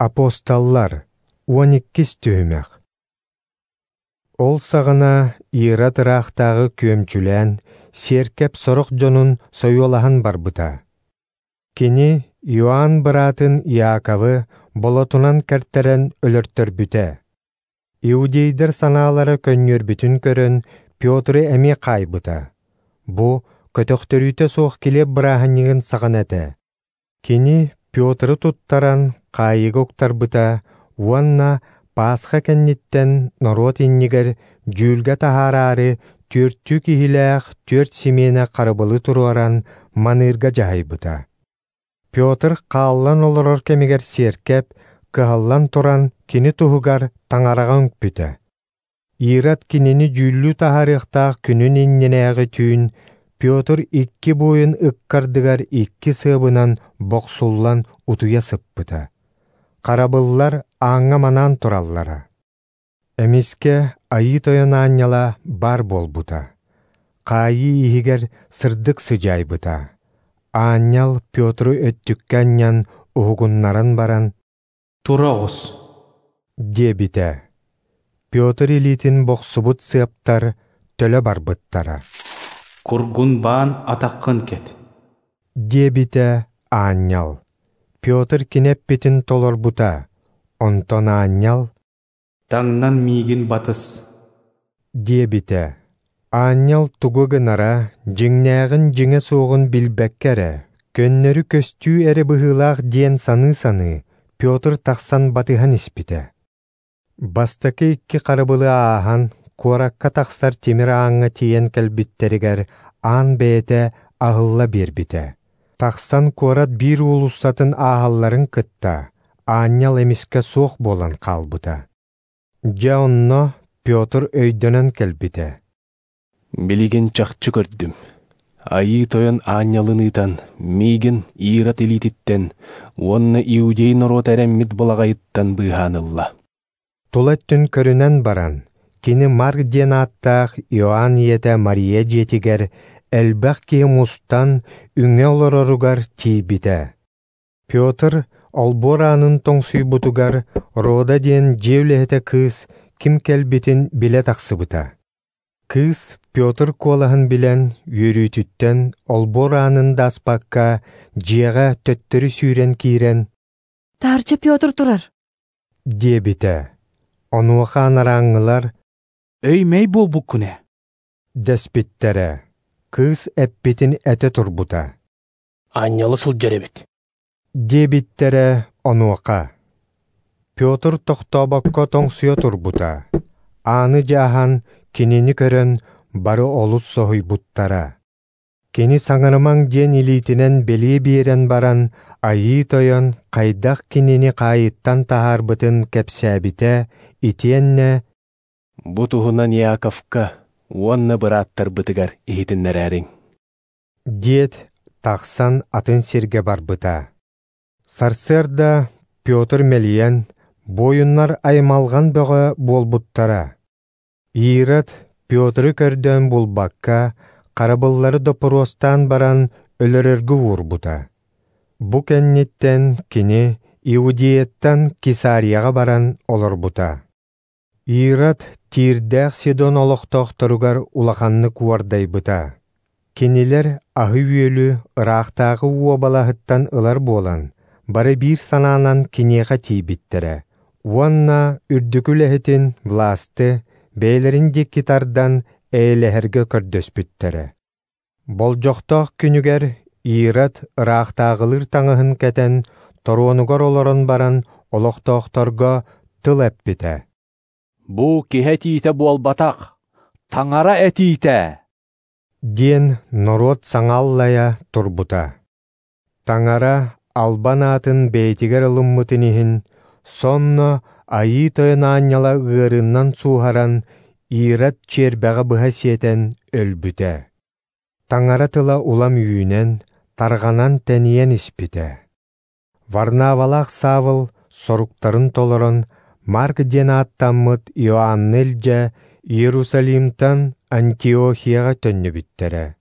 Апостоллар 12 түймәк. Ол сағына Ират рақтағы көмчүлән, серкеп сорық жонун сойолахан барбыта. Кини Иоанн быратын Иаковы болотунан кәрттерен өлөрттөр бүте. Иудейдер саналары көннөр бүтін көрін Пётры әме қайбыта. Бу көтөқтөрүйті соқ келеп бұраханнығын саған әті. Кини Пётры туттаран қайығы оқтарбыта, уанна Пасха кәнниттен народ иннигер жүлге тахарары төрттү кихиләқ төрт семена қарыбылы тұруаран манырға жайбыта. Пётр қаллан олорор кемигер серкеп, кығаллан туран кини туһугар таңараған бүті. Ират кинини жүллү тахарықтақ күнін инненәғы түйін, Пётр икки бойын ыккардыгар икки сыбынан боқсуллан утуя сыппыта. Қарабыллар аңа манан тураллара. Эмиске айы тойын анняла бар болбута. Қайы ихигер сырдык сыжайбыта. Аннял Пётру өттүккәннян уғуннаран баран «Турағыз» дебите. Пётр илитин боқсубут сыптар төлі барбыттара. «Кургун баан атаққын кет» дебите аннял. Пётр кинеп битин толорбута. Онтон аннял «Таңнан мигин батыс» дебите. Аннял тугугынара жиңнәғын жиңе соғын билбәккәрі. Көннөрү көстүү әрі бұғылақ ден саны Пётр тақсан батыхан іспіте. Бастакы икки қарыбылы аахан, қоракка тақсар темір аңы тиен кәлбіттерігер ан бәйті ағылла бербіте. Тақсан корат бір улустатын ағалларын кытта, аннял эмиске соқ болан қалбыта. Жа онно Пётр өйдөнен кәлбіте. Билиген чақчы көрдім. Айы тойын аннялыныйтан, мейген Ират илититтен, онны иудей народ әрәммит болағайыттан бұйханылла. Тулаттын көрінен баран, кені Марк ден аттақ Иоанн ете Мария жетігер, әлбәқ кейім ұстан үңе олароругар тейбіте. Пётр олборанын тоңсүй бұтугар, рода ден жевлехете кыз кім кәлбетін біле тақсыбыта. Кыз Пётр колаһын билен үйрүтүттен олборанын даспакка жиэға төттөрү сүйрен киирен «Тарчы Пётр турар» дебите. Онуаха нараңылар «Өймей бол бұккүне» деспиттере. Кыз эппитин эте турбута. Аннялы сылжаребет. Дебиттере онуаха. Пётр тохтобакко тоңсуя турбута. Аны жахан кинини көрөн бары олус соһуй буттара. Кини саңарымаң ден илитинен белие биерен баран, айы тойон қайдақ кинини қайыттан тахарбытын кепсәбите, итиенне Бұтуғынан Яковка, онны бұраттар бытыгар ихитіннер әрің. дед тақсан атын серге барбыта. Сарсерда Пётр мелиен бойыннар аймалған бөғі болбуттара. Ират Пётры көрдөн булбакка, қарабыллары допыростан баран өлөрөргү урбута. Бу кенниттен кини Иудиеттан Кесарияға баран олорбута. Ират Тирдәқ Сидон олоқтоқтыругар улаханны куардайбыта. Кинилер ахы үйелі ырақтағы уабалахыттан ылар болан, бары бір сананан кинеға тейбіттірі. Уанна үрдікіліхетін власты бәйлерін деккитардан әйләхерге көрдөспүттірі. Болжоқтақ күнігер Ират ырақтағылыр таңығын кәтен торуонугар оларын баран олоқтоқтарға тыл әппіті. «Бу киһэ тиитэ буолбатах, таңара этиитэ» ден народ саңаллая турбута. Таңара албан атын бәйтигер ылыммытынихин, сонно айы тойын анняла ғырыннан суғаран Ират чербәға бұға сетен өлбүтә. Таңара тыла улам үйінен, тарғанан тәниен іспіте. Варнавалақ савыл соруктарын толырын, Марк ден аттаммыт Иоаннелжа Иерусалимтан Антиохияға төнні біттері.